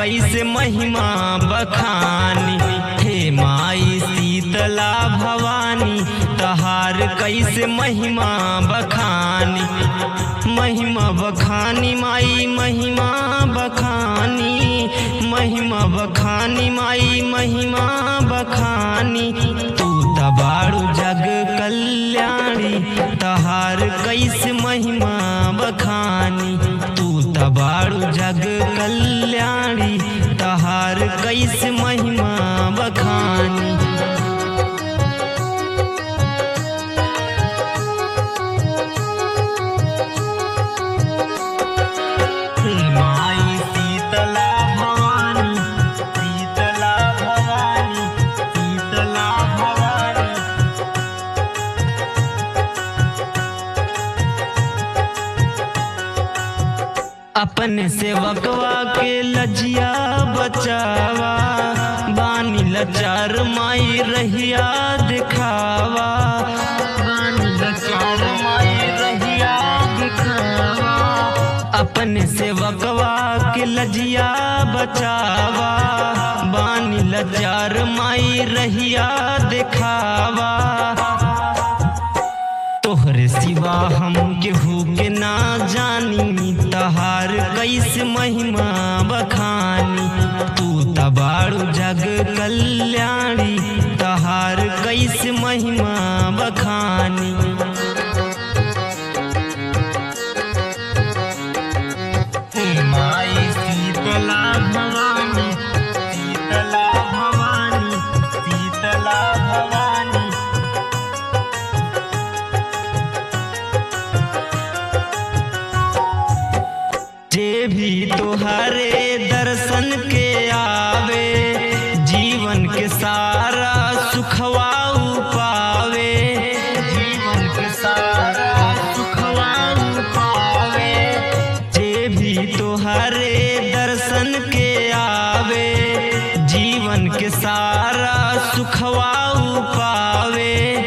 कैसे महिमा बखानी। हे माई शीतला भवानी तहार कैसे महिमा बखानी। महिमा बखानी माई महिमा बखानी, महिमा बखानी माई महिमा बखानी। तू तबाड़ू जग कल्याणी तहार कैसे महिमा बखानी। तू तबाड़ू जग कल्याणी तहार कैसे महिमा बखानी। माई शीतला भवानी, शीतला भवानी, शीतला भवानी। अपने सेवकवा के लजिया बचावा, बानी लचार माई रहिया दिखावा। बानी लचार माई रहिया दिखावा। अपने सेवकवा के लजिया बचावा, बानी लचार माई रहिया दिखावा। तोहरे सिवा हम केहू के ना जानी तहार कैसे महिमा बखानी। तू तबाड़ू जग कल्याणी तहार कैसे महिमा बखानी। माई शीतला भवानी, शीतला भवानी, शीतला भवानी। जे भी तुहारे दर्शन के आवे, जीवन के सारा सुखवाऊ पावे। जीवन के सारा सुखवाऊ पावे। जे भी तुहारे दर्शन के आवे, जीवन के सारा सुखवाऊ पावे।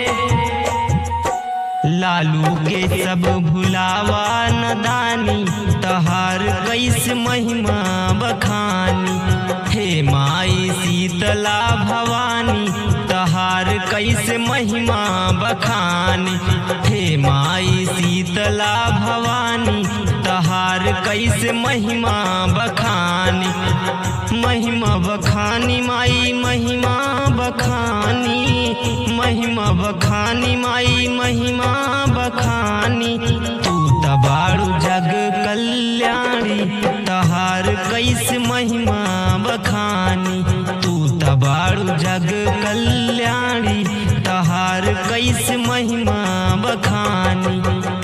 लालू के सब भुलावा नदानी तहार कैसे महिमा बखानी। हे माई शीतला भवानी तहार कैसे महिमा बखानी। हे माई शीतला भवानी तहार कैसे महिमा बखानी। महिमा बखानी माई महिमा बखानी, महिमा बखानी माई महिमा बखानी। तू तबाड़ू जग कल्याणी तहार कैसे महिमा बखानी। तू तबाड़ू जग कल्याणी तहार कैसे महिमा बखानी।